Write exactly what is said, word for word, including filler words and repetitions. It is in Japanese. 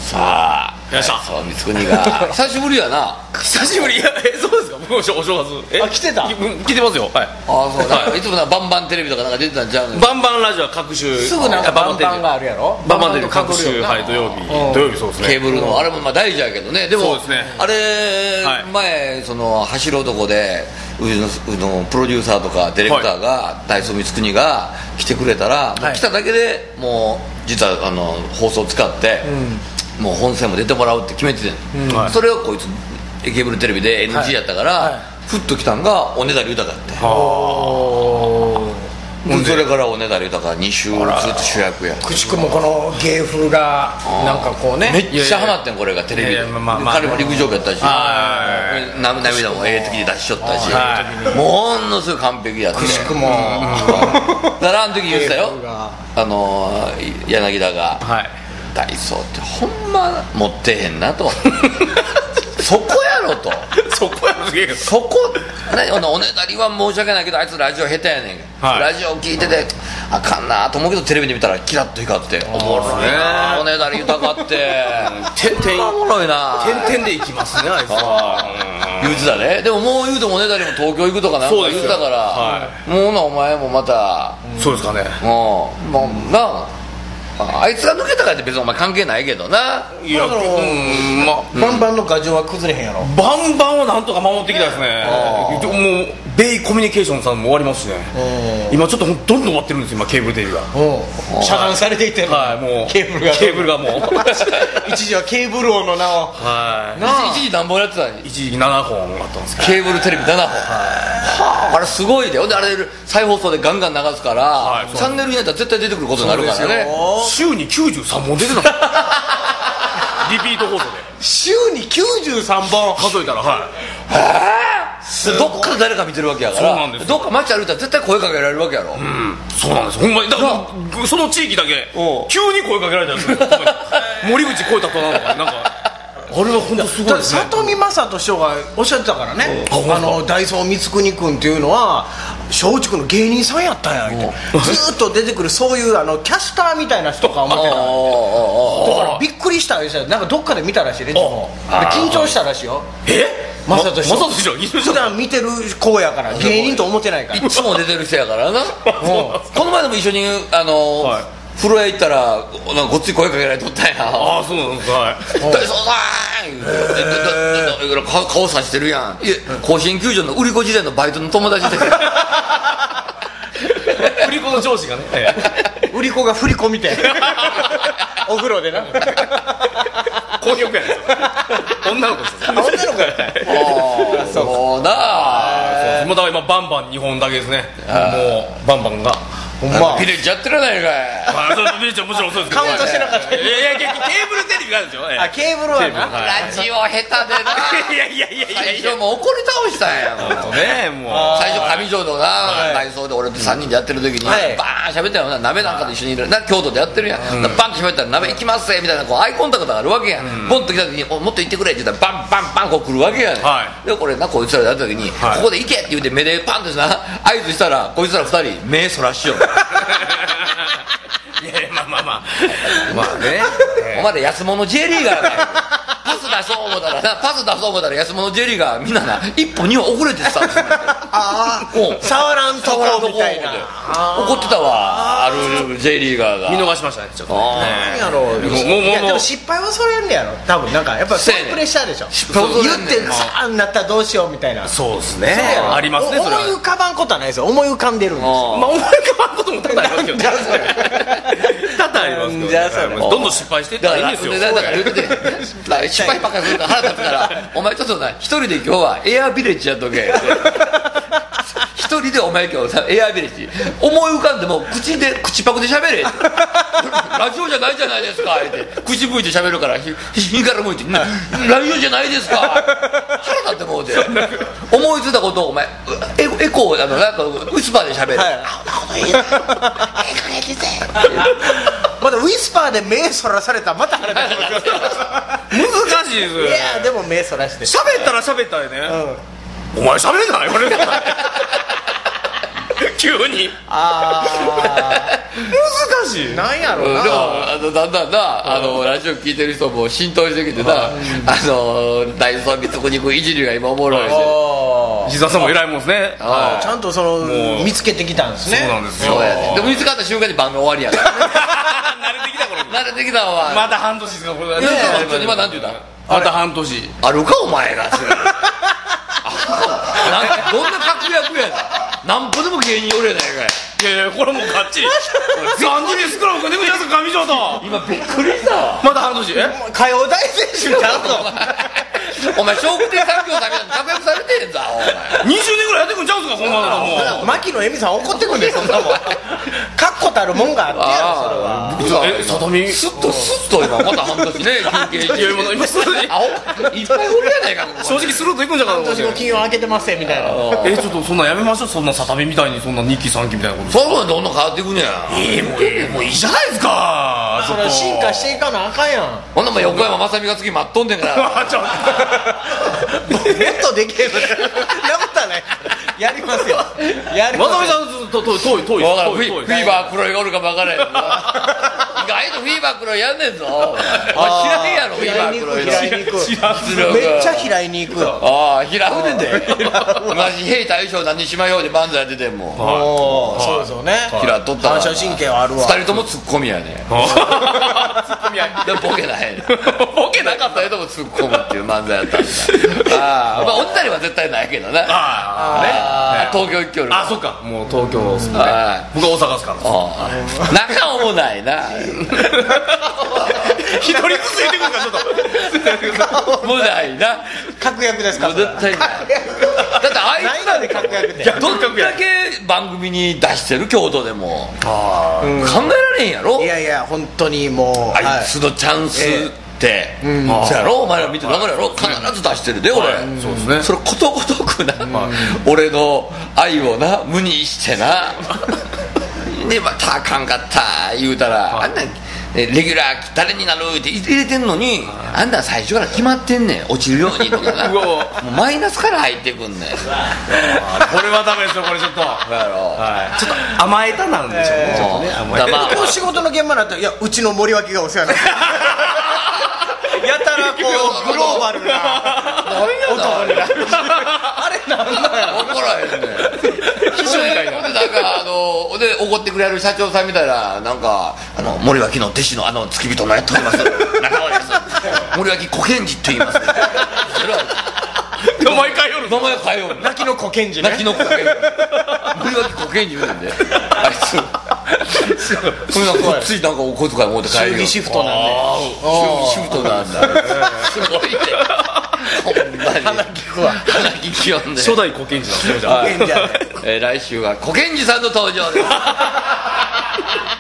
さあよいしょそう光圀が久しぶりやな久しぶり。いやえそうですか。僕もお正月えあ来てたき来てますよ。はい。 ああそうだ、いつもなバンバンテレビとかなんか出てたんちゃうの。 バンバンラジオは各週すぐなんかバンバンがあるやろ。 バンバンテレビ各週はい土曜日土曜日そうですね。 ケーブルのあれもまあ大事やけどね。でもそうですねあれ、 はい前その走る男でうちのうちのプロデューサーとかディレクターが大層光圀が来てくれたら、もう来ただけでもう実はあの放送を使って、もう本戦も出てもらうって決めてて、 うんはい、 それをこいつケーブルテレビで エヌジー やったから、はいはい、ふっと来たんがおねだり豊かって、うん、それからおねだり豊かに週ずっと主役や。 くしくもこの芸風がなんかこうねめっちゃハマってんこれがテレビで。彼も陸上部やったし、涙もええ時で出しちゃったし、ものすごい完璧やって。 くしくもだからあの時言ってたよ、あの柳田が、 はい、 ダイソーってほんま持ってへんなとそこやろとそこやろそこね、おねだりは申し訳ないけどあいつラジオ下手やねん、はい、ラジオ聞いててあかんなと思うけどテレビで見たらキラッと光っておもろいなおねだり豊かって点々 おもろいな点々でいきますねあいつは言うてたね。でももう言うてもおねだりも東京行くとかなんか言うてたから、はい、もうなお前もまたそうですかね。 もうもうなあいつが抜けたからって別にお前関係ないけどな。 いや、うんまバンバンの牙城は崩れへんやろ。 バンバンはなんとか守ってきたですね。もうベイコミュニケーションさんも終わりますしね。今ちょっとどんどん終わってるんですよ今ケーブルテレビが遮断されていってる。 はい、もうケーブルがケーブルがもう一時はケーブル王の名を、 はい、一時何本やってたの。 一時ななほんあったんですけどケーブルテレビななほん、はあ、あれすごいで。ほんであれ再放送でガンガン流すから、はい、チャンネルになったら絶対出てくることになるからね。 週にきゅうじゅうさんぼん出てたリピート放送で週にきゅうじゅうさんぼん数えたら、はい、 どっかで誰か見てるわけやから。そうなんです。どっか街歩いたら絶対声かけられるわけやろ。うん、そうなんですほんまに。だからその地域だけ急に声かけられたんですよ森口超えたとなんかなんかあれは本当すごいですね。 里見正人師匠がおっしゃってたからね、あのダイソー光圀君っていうのは松竹の芸人さんやったんやってずっと出てくるそういうあのキャスターみたいな人か思ってた。だからびっくりしたよ。なんかどっかで見たらしいね。緊張したらしいよ。 え正人師匠普段見てる子やから芸人と思ってないからいつも出てる人やからなこの前でも一緒にあの、はい、風呂屋行ったらなんかごっつい声かけられとったんや。 ああそうなんですか。はい大捜査ー顔さしてるやん。いや甲子園球場の売り子時代のバイトの友達で売り子の上司がね売り子が振り子みたいなお風呂でな混浴やねん女の子ですよ。 女の子やああそうだ。 もうだから今バンバンにほんだけですね。もうバンバンがほんまピレッジやってるやないかい。 あそうピレッジはもちろんそうですけどカウントしてなかった。 いやいやケーブルテレビがあるんですよ。 あケーブルはなラジオ下手でないやいやいやいやいや最初もう怒り倒したんやもんね。もう最初上条のな内装で俺とさんにんでやってる時にバーン喋ったよな。鍋なんかで一緒にいるな京都でやってるやん。バンと喋ったら鍋行きますぜみたいなこうアイコンタクトがあるわけやん。ボンと来た時にもっと行ってくれって言ったらバンバンバンこう来るわけやねん。でこれなこいつらでやった時にここで行けって言って目でパンとな合図したらこいつらふたり目そらしよういやいやまあまあまあまあねお前ら安物 J リーガーがパス出そう思ったらなパス出そう思ったら安物 J リーガーみんなな一歩二歩遅れてスタートする。 ああ触らんとこみたいな怒ってたわある J リーガーが。 見逃しましたねちょっと。 何やろう。いやでも失敗はそれんねやろ多分。なんかやっぱそういうプレッシャーでしょ。言ってさあなったらどうしようみたいな。 そうですねありますね。それは思い浮かばんことはないですよ。思い浮かんでるんですよ。 まあ思い浮かばんことも多々ありますけど多々ありますけどどんどん失敗していったらいいんですよ。 だから言って失敗ばっかりするから腹立つからお前ちょっとな一人で今日はエアビレッジやっとけ一人でお前今日さエアビレッジ思い浮かんでも口で口パクで喋れラジオじゃないじゃないですかって口吹いて喋るから日から向いてラジオじゃないですか腹立ってもうて思いついたことをお前エコエコーあのなんかウィスパーで喋る、はい、 まだウィスパーで目そらされたらまた腹立って難しいです。 いやでも目そらして喋ったら喋ったよね、うん、お前喋れない言われる急にあ難しいあなんやろうん、 うな、 でもあのだんだんなあのラジオ聞いてる人も浸透してきてな、あの大蔵光子肉いじりが今おもろいし、 あ石田さんも偉いもんですね。 ああちゃんとそのもう見つけてきたんですね。 そうなんですよ。 そうやね。でも見つかった瞬間に番組終わりやからね慣れてきた頃に慣れてきたわ、 また半年ですかこれ。 いやいや今なんて言うたまた半年。 あるかお前がそれなんどんな確約やねん、なんぼでも芸人おるやないかい。 いやいやこれもうがっちりさんじにスクラム組んでくるやつ上条と今びっくりしたわまた半年。え歌謡大選手ちゃうぞ。 お前笑福亭三協さんみたいに確約されてへんぞお前にじゅうねんぐらいやってくんちゃうんすかほんまだともう。 牧野恵美さん怒ってくんでそんなもん。確固たるもんがあってやろそれは。 えさとみスッとスッと今また半年ね休憩いや今今するあおいっぱいおるやないかここ正直スルーといくんじゃから半年後金曜開けてますよみたいな。 えちょっとそんなんやめましょう。そんなさたみみたいにそんなにきさんきみたいなこと。 そういうのどんどん変わっていくねや。 ええもうええもういいじゃないですか。 それ進化していかなあかんやん。 ほんなもん横山雅美が次待っとんねんからあちょもっとできる。なことはない。やりますよ。やりますよ。 まさみさんずっと遠い遠い遠い分からんフィ遠いフィーバー黒いがおるかも分からへん意外とフィーバー黒いやんねんぞお前知らへんやろフィーバー黒いの平井に行く。 知らんめっちゃ平井に行くよ。 ああ平船で同じ兵大将何しまようで漫才やっててんもんおーそうですよね。 平っとったわ反射神経はあるわ。 二人ともツッコミやねツッコミ合いでボケないボケなかった二人ともツッコむっていう漫才やったんだああまあおったりは絶対ないけどなああね東京一挙あそっかもう東京ですねはい僕は大阪ですからああ仲もないな一人ずつ言ってくるからちょっともうないな確約ですかもう絶対ないだってあいつらで確約って。 どんだけ番組に出してる京都でもあうん考えられへんやろいやいや本当にもうあいつのチャンスってうんそうやろお前ら見て分かるやろ必ず出してるで俺そうですねそれことごとくな俺の愛をな無にしてなでまたあかんかった言うたらあんなレギュラー誰になるって入れてんのにあんな最初から決まってんねん落ちるようにとかなうわもうマイナスから入ってくんねんこれはダメですよこれちょっとそうやろはいちょっと甘えたなんでしょうねちょっとね甘えただまあ今日仕事の現場になったらいやうちの森脇がお世話になってやたらこうグローバルな男になるあれなんだよ怒らへんねん秘書みたいななんかあので怒ってくれる社長さんみたいななんかあの森脇の弟子のあの付き人のやっております中尾です森脇小賢治と言いますそれは名前変えよる名前変えよう泣きの小賢治ね泣きの小賢治森脇小賢治言うねんであいつこれなんかこっついなんかお小遣い持って帰るよ修理シフトなんでシフトなんだすごいねほんまに鼻利くわ鼻利きよんで初代小賢治なんですねじゃあはい小賢治やねえー来週は小賢治さんの登場です